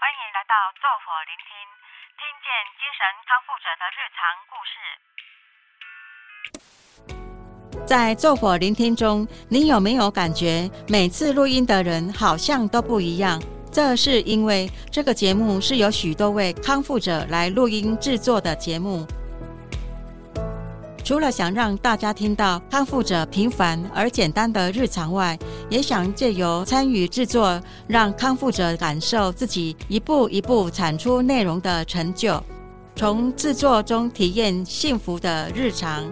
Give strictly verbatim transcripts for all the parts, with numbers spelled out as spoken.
欢迎来到奏火聆听，听见精神康复者的日常故事。 在奏火聆听中，你有没有感觉每次录音的人好像都不一样？这是因为这个节目是由许多位康复者来录音制作的节目。除了想让大家听到康复者平凡而简单的日常外，也想借由参与制作，让康复者感受自己一步一步产出内容的成就，从制作中体验幸福的日常。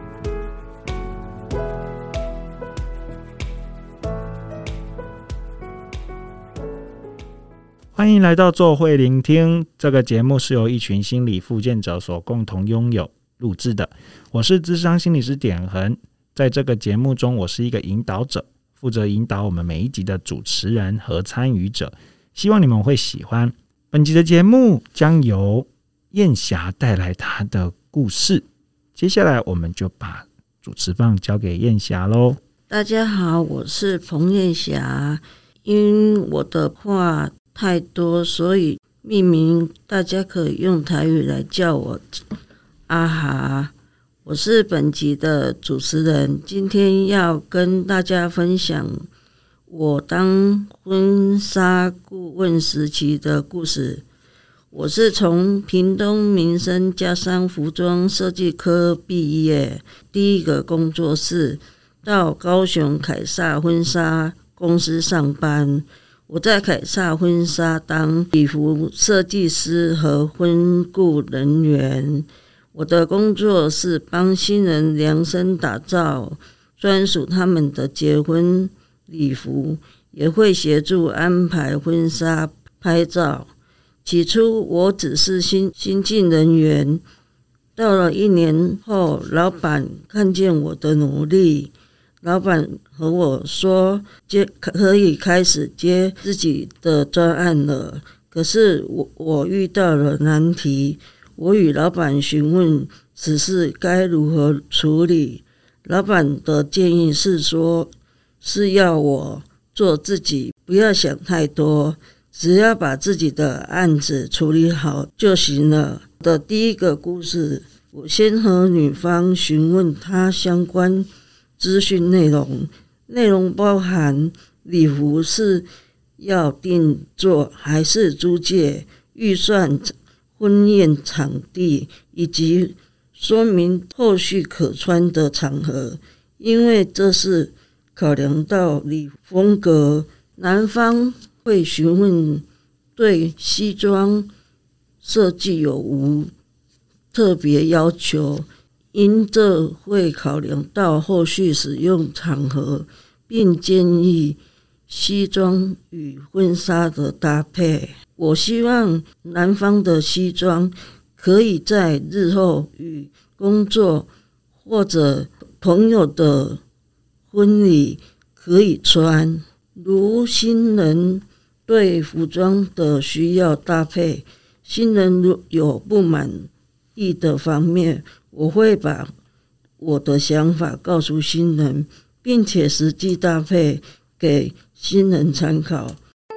欢迎来到奏会聆听，这个节目是由一群心理复健者所共同拥有录制的。我是諮商心理师典衡，在这个节目中，我是一个引导者，负责引导我们每一集的主持人和参与者，希望你们会喜欢。本集的节目将由燕霞带来她的故事，接下来我们就把主持棒交给燕霞咯。 大家好，我是彭燕霞。因我的话太多，所以命名大家可以用台语来叫我阿哈。我是本集的主持人，今天要跟大家分享我当婚纱顾问时期的故事。我是从屏东民生家商服装设计科毕业，第一个工作室到高雄凯撒婚纱公司上班。我在凯撒婚纱当礼服设计师和婚顾人员。我的工作是帮新人量身打造专属他们的结婚礼服，也会协助安排婚纱拍照。起初我只是新新进人员，到了一年后，老板看见我的努力，老板和我说接可以开始接自己的专案了。可是我我遇到了难题，我与老板询问此事该如何处理。老板的建议是说，是要我做自己，不要想太多，只要把自己的案子处理好就行了。我的第一个故事，我先和女方询问她相关资讯内容，内容包含礼服是要定做还是租借，预算、婚宴场地，以及说明后续可穿的场合。因为这是考量到礼服风格，男方会询问对西装设计有无特别要求，因这会考量到后续使用场合，并建议西装与婚纱的搭配。我希望男方的西装可以在日后与工作或者朋友的婚礼可以穿，如新人对服装的需要搭配，新人如有不满意的方面，我会把我的想法告诉新人，并且实际搭配给新人参考。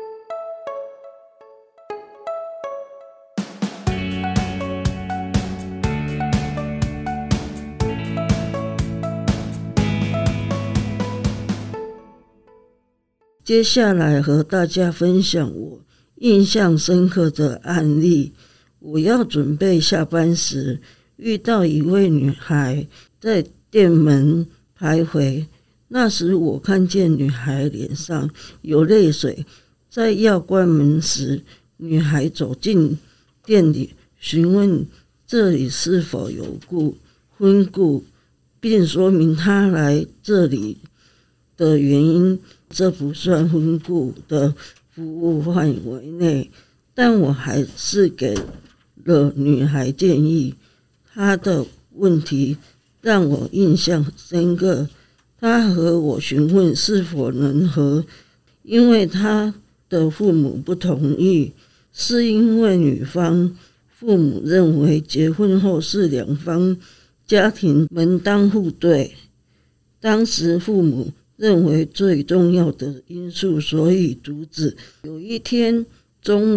接下来和大家分享我印象深刻的案例。我要准备下班时，遇到一位女孩在店门徘徊。那时我看见女孩脸上有泪水，在要关门时，女孩走进店里，询问这里是否有顾婚顾，并说明她来这里的原因。这不算婚顾的服务范围内，但我还是给了女孩建议。她的问题让我印象深刻。她和我询问是否能和，因为她的父母不同意，是因为女方父母认为结婚后是两方家庭门当户对，当时父母认为最重要的因素，所以阻止。有一天中午，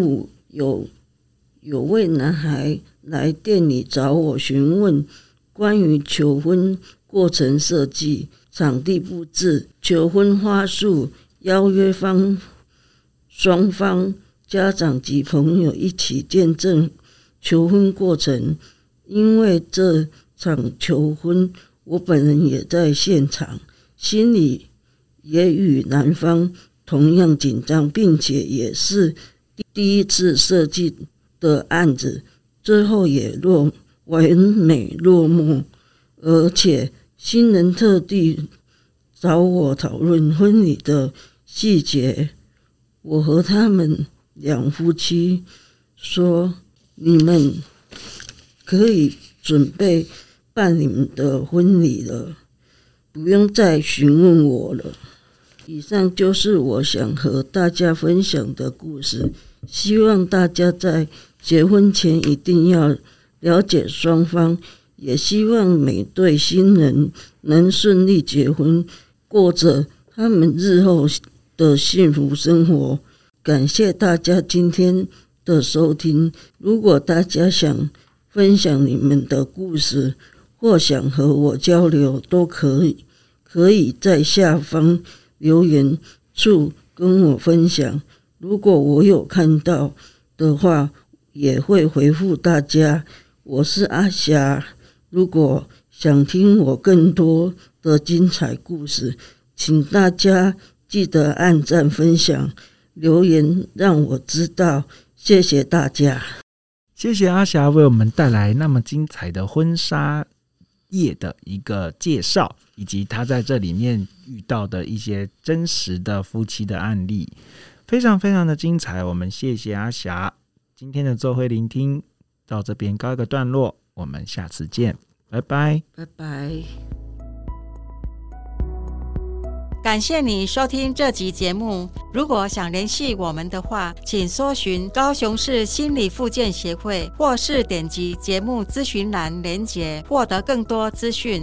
有有位男孩来店里找我询问关于求婚过程设计、场地布置、求婚花束、邀约方双方家长及朋友一起见证求婚过程。因为这场求婚我本人也在现场，心里也与男方同样紧张，并且也是第一次设计的案子，最后也落完美落幕。而且新人特地找我讨论婚礼的细节，我和他们两夫妻说，你们可以准备办你们的婚礼了，不用再询问我了。以上就是我想和大家分享的故事，希望大家在结婚前一定要了解双方，也希望每对新人能顺利结婚，过着他们日后的幸福生活。感谢大家今天的收听，如果大家想分享你们的故事或想和我交流，都可以可以在下方留言处跟我分享，如果我有看到的话也会回复大家。我是阿霞，如果想听我更多的精彩故事，请大家记得按赞分享留言让我知道，谢谢大家。 谢谢阿霞为我们带来那么精彩的婚纱业的一个介绍，以及她在这里面遇到的一些真实的夫妻的案例，非常非常的精彩。我们谢谢阿霞。今天的奏会聆听到这边告一个段落，我们下次见，拜拜， 拜拜。 感谢你收听这集节目。如果想联系我们的话，请搜寻高雄市心理复健协会，或是点击节目咨询栏连结，获得更多资讯。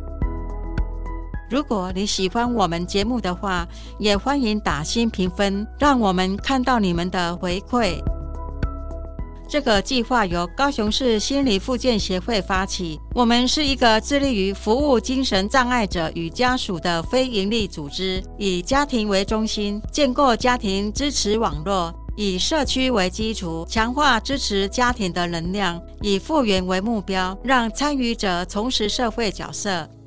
如果你喜欢我们节目的话，也欢迎打星评分，让我们看到你们的回馈。这个计划由高雄市心理复健协会发起，我们是一个致力于服务精神障碍者与家属的非营利组织，以家庭为中心，建构家庭支持网络，以社区为基础，强化支持家庭的能量，以复原为目标，让参与者重拾社会角色。